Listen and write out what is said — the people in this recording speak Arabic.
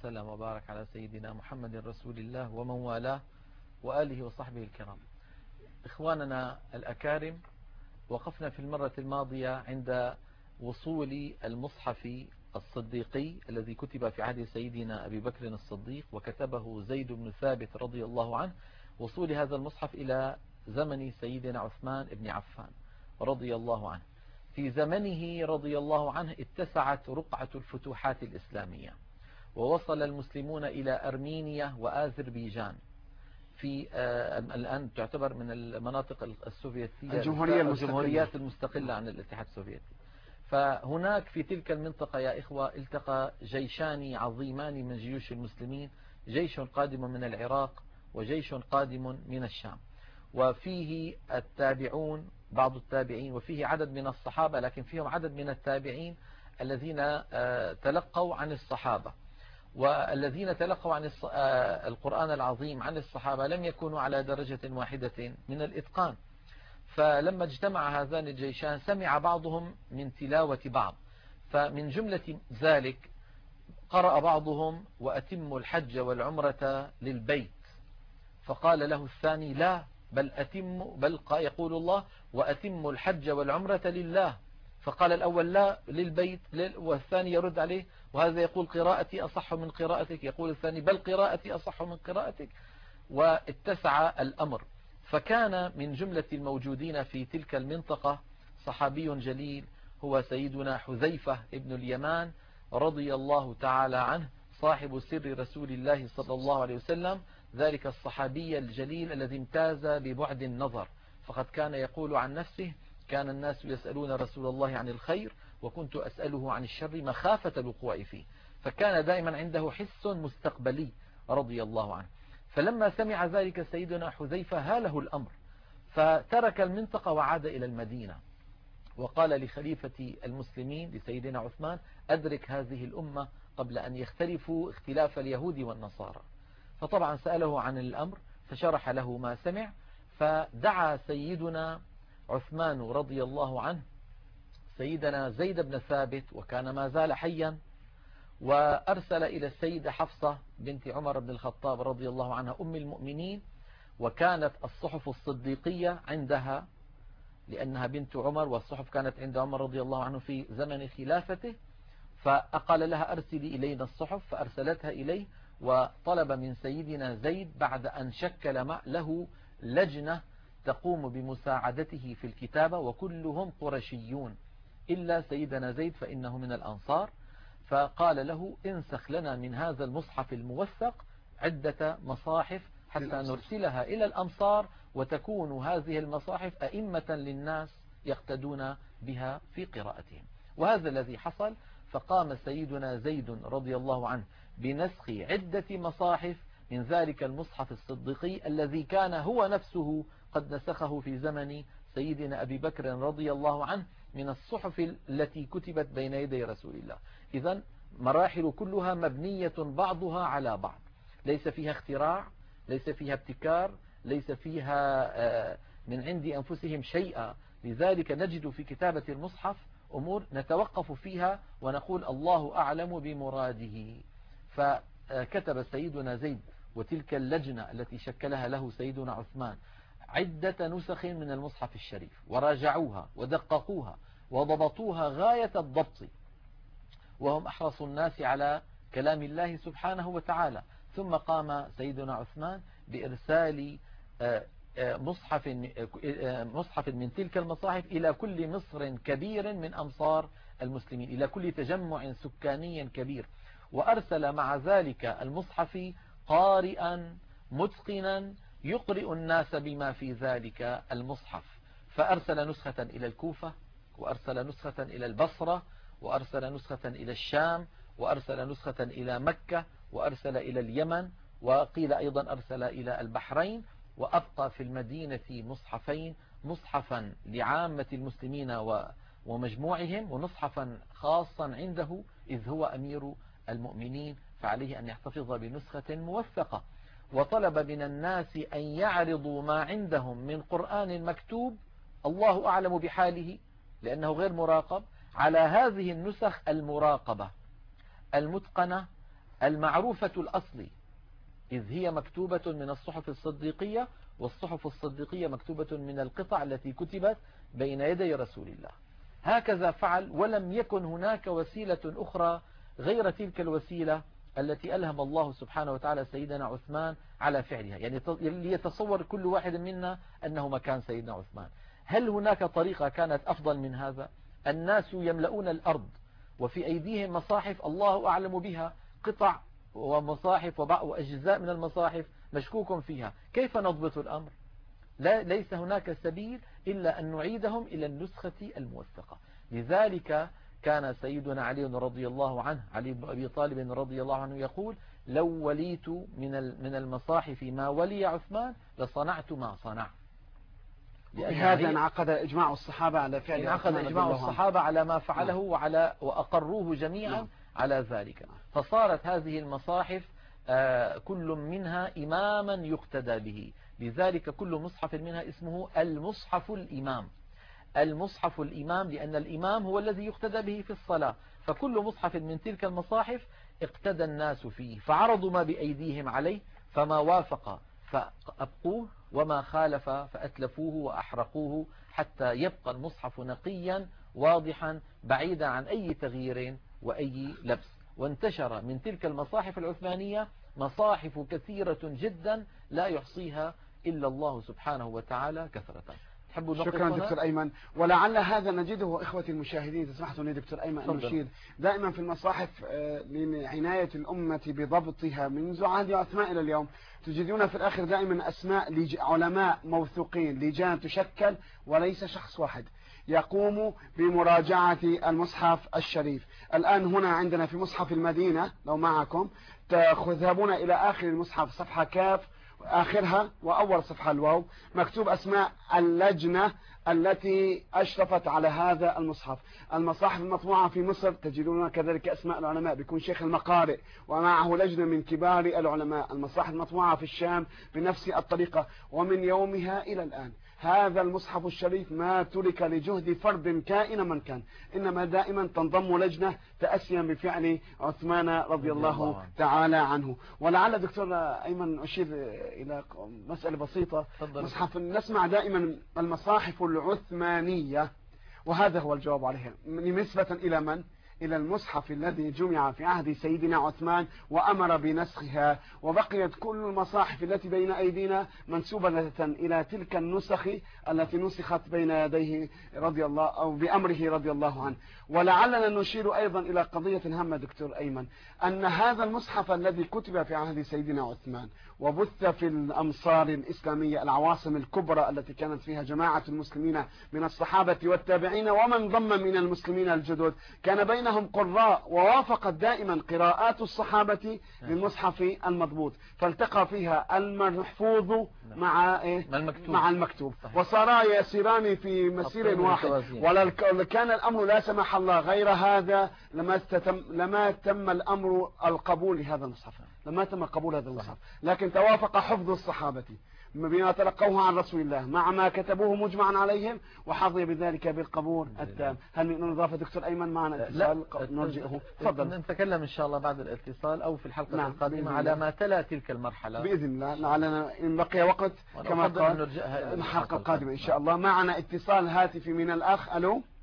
وسلم وبارك على سيدنا محمد رسول الله ومن والاه وآله وصحبه الكرام. إخواننا الأكارم، وقفنا في المرة الماضية عند وصول المصحف الصديقي الذي كتب في عهد سيدنا أبي بكر الصديق وكتبه زيد بن ثابت رضي الله عنه، وصول هذا المصحف إلى زمن سيدنا عثمان بن عفان رضي الله عنه. في زمنه رضي الله عنه اتسعت رقعة الفتوحات الإسلامية، ووصل المسلمون إلى أرمينيا وآذربيجان في الآن تعتبر من المناطق السوفيتية الجمهوريات المستقلة عن الاتحاد السوفيتي. فهناك في تلك المنطقة يا إخوة التقى جيشان عظيمان من جيوش المسلمين، جيش قادم من العراق وجيش قادم من الشام، وفيه التابعون بعض التابعين، وفيه عدد من الصحابة، لكن فيهم عدد من التابعين الذين تلقوا عن الصحابة، والذين تلقوا عن القرآن العظيم عن الصحابة لم يكونوا على درجة واحدة من الإتقان. فلما اجتمع هذان الجيشان سمع بعضهم من تلاوة بعض، فمن جملة ذلك قرأ بعضهم وأتموا الحج والعمرة للبيت، فقال له الثاني لا، بل يقول الله وأتموا الحج والعمرة لله، فقال الأول لا للبيت، والثاني يرد عليه وهذا يقول قراءتي أصح من قراءتك، يقول الثاني بل قراءتي أصح من قراءتك، واتسع الأمر. فكان من جملة الموجودين في تلك المنطقة صحابي جليل هو سيدنا حذيفة ابن اليمان رضي الله تعالى عنه، صاحب سر رسول الله صلى الله عليه وسلم، ذلك الصحابي الجليل الذي امتاز ببعد النظر، فقد كان يقول عن نفسه كان الناس يسألون رسول الله عن الخير وكنت أسأله عن الشر مخافة الوقوع فيه، فكان دائما عنده حس مستقبلي رضي الله عنه. فلما سمع ذلك سيدنا حذيفة هاله الأمر، فترك المنطقة وعاد إلى المدينة، وقال لخليفة المسلمين لسيدنا عثمان أدرك هذه الأمة قبل أن يختلفوا اختلاف اليهود والنصارى. فطبعا سأله عن الأمر فشرح له ما سمع، فدعا سيدنا عثمان رضي الله عنه سيدنا زيد بن ثابت وكان ما زال حيا، وأرسل إلى السيدة حفصة بنت عمر بن الخطاب رضي الله عنها أم المؤمنين، وكانت الصحف الصديقية عندها لأنها بنت عمر، والصحف كانت عند عمر رضي الله عنه في زمن خلافته، فقال لها أرسلي إلينا الصحف، فأرسلتها إليه، وطلب من سيدنا زيد بعد أن شكل له لجنة تقوم بمساعدته في الكتابة، وكلهم قرشيون إلا سيدنا زيد فإنه من الأنصار، فقال له انسخ لنا من هذا المصحف الموثق عدة مصاحف حتى نرسلها إلى الأمصار، وتكون هذه المصاحف أئمة للناس يقتدون بها في قراءتهم. وهذا الذي حصل، فقام سيدنا زيد رضي الله عنه بنسخ عدة مصاحف من ذلك المصحف الصديقي الذي كان هو نفسه قد نسخه في زمن سيدنا أبي بكر رضي الله عنه من الصحف التي كتبت بين يدي رسول الله. إذن مراحل كلها مبنية بعضها على بعض، ليس فيها اختراع، ليس فيها ابتكار، ليس فيها من عند أنفسهم شيئا. لذلك نجد في كتابة المصحف أمور نتوقف فيها ونقول الله أعلم بمراده. فكتب سيدنا زيد وتلك اللجنة التي شكلها له سيدنا عثمان عدة نسخ من المصحف الشريف، وراجعوها ودققوها وضبطوها غاية الضبط، وهم أحرص الناس على كلام الله سبحانه وتعالى. ثم قام سيدنا عثمان بإرسال مصحف من تلك المصاحف إلى كل مصر كبير من أمصار المسلمين، إلى كل تجمع سكاني كبير، وأرسل مع ذلك المصحف قارئا متقنا يقرئ الناس بما في ذلك المصحف. فأرسل نسخة إلى الكوفة، وأرسل نسخة إلى البصرة، وأرسل نسخة إلى الشام، وأرسل نسخة إلى مكة، وأرسل إلى اليمن، وقيل أيضا أرسل إلى البحرين، وأبقى في المدينة مصحفين، مصحفا لعامة المسلمين ومجموعهم، ومصحفا خاصا عنده إذ هو أمير المؤمنين، فعليه أن يحتفظ بنسخة موثقة. وطلب من الناس أن يعرضوا ما عندهم من قرآن مكتوب الله أعلم بحاله لأنه غير مراقب على هذه النسخ المراقبة المتقنة المعروفة الأصل، إذ هي مكتوبة من الصحف الصديقية، والصحف الصديقية مكتوبة من القطع التي كتبت بين يدي رسول الله. هكذا فعل، ولم يكن هناك وسيلة أخرى غير تلك الوسيلة التي ألهم الله سبحانه وتعالى سيدنا عثمان على فعلها. يعني ليتصور كل واحد منا أنه مكان سيدنا عثمان. هل هناك طريقة كانت أفضل من هذا؟ الناس يملؤون الأرض وفي أيديهم مصاحف الله أعلم بها، قطع ومصاحف وأجزاء من المصاحف مشكوك فيها. كيف نضبط الأمر؟ ليس هناك سبيل إلا أن نعيدهم إلى النسخة الموثقة. لذلك كان سيدنا علي رضي الله عنه، علي بن أبي طالب رضي الله عنه يقول: لو وليت من المصاحف ما ولي عثمان لصنعت ما صنع. بهذا انعقد إجماع الصحابة على فعل انعقد إجماع الصحابة على ما فعله وأقروه جميعا على ذلك. فصارت هذه المصاحف كل منها إماما يقتدى به. لذلك كل مصحف منها اسمه المصحف الإمام. المصحف الإمام لأن الإمام هو الذي يقتدى به في الصلاة. فكل مصحف من تلك المصاحف اقتدى الناس فيه، فعرضوا ما بأيديهم عليه، فما وافق فأبقوه، وما خالف فأتلفوه وأحرقوه، حتى يبقى المصحف نقيا واضحا بعيدا عن أي تغيير وأي لبس. وانتشر من تلك المصاحف العثمانية مصاحف كثيرة جدا لا يحصيها إلا الله سبحانه وتعالى كثرة. شكرا دكتور أيمن. ولعل هذا نجده إخوتي المشاهدين، تسمحوا لي دكتور أيمن أن نشير دائما في المصاحف لعناية الأمة بضبطها منذ عهد عثمان إلى اليوم، تجدون في الآخر دائما أسماء علماء موثوقين، لجان تشكل وليس شخص واحد يقوم بمراجعة المصحف الشريف. الآن هنا عندنا في مصحف المدينة لو معكم تذهبون إلى آخر المصحف صفحة كاف آخرها وأول صفحة الواو، مكتوب أسماء اللجنة التي أشرفت على هذا المصحف. المصاحف المطبوعة في مصر تجدون كذلك أسماء العلماء، بيكون شيخ المقارئ ومعه لجنة من كبار العلماء. المصاحف المطبوعة في الشام بنفس الطريقة، ومن يومها إلى الآن هذا المصحف الشريف ما ترك لجهد فرد كائن من كان، إنما دائما تنضم لجنة تأسيا بفعل عثمان رضي الله تعالى عنه. ولعل دكتور أيمن أشير إلى مسألة بسيطة. مصحف نسمع دائما المصاحف العثمانية، وهذا هو الجواب عليها نسبة إلى من؟ إلى المصحف الذي جمع في عهد سيدنا عثمان وأمر بنسخها، وبقيت كل المصاحف التي بين أيدينا منسوبة إلى تلك النسخ التي نسخت بين يديه رضي الله أو بأمره رضي الله عنه. ولعلنا نشير أيضا إلى قضية هامة دكتور أيمن، أن هذا المصحف الذي كتب في عهد سيدنا عثمان وبث في الأمصار الإسلامية العواصم الكبرى التي كانت فيها جماعة المسلمين من الصحابة والتابعين ومن ضم من المسلمين الجدد، كان بينهم قراء، ووافقت دائما قراءات الصحابة للمصحف المضبوط، فالتقى فيها المحفوظ مع المكتوب وصارا يسيران في مسير واحد. ولكان الأمر لا سمح الله غير هذا لما تم الأمر القبول لهذا المصحف، لما تم قبول هذا المصحف، لكن توافق حفظ الصحابة بما تلقوه عن رسول الله مع ما كتبوه مجمعا عليهم، وحظي بذلك بالقبول التام. هل من إضافة دكتور أيمن معنا اتصال نرجئه؟ تفضل. نتكلم إن شاء الله بعد الاتصال أو في الحلقة القادمة على ما تلا تلك المرحلة بإذن الله. لعلنا إن بقي وقت كما قال الحلقة القادمة إن شاء الله. معنا اتصال هاتفي من الأخ. ألو.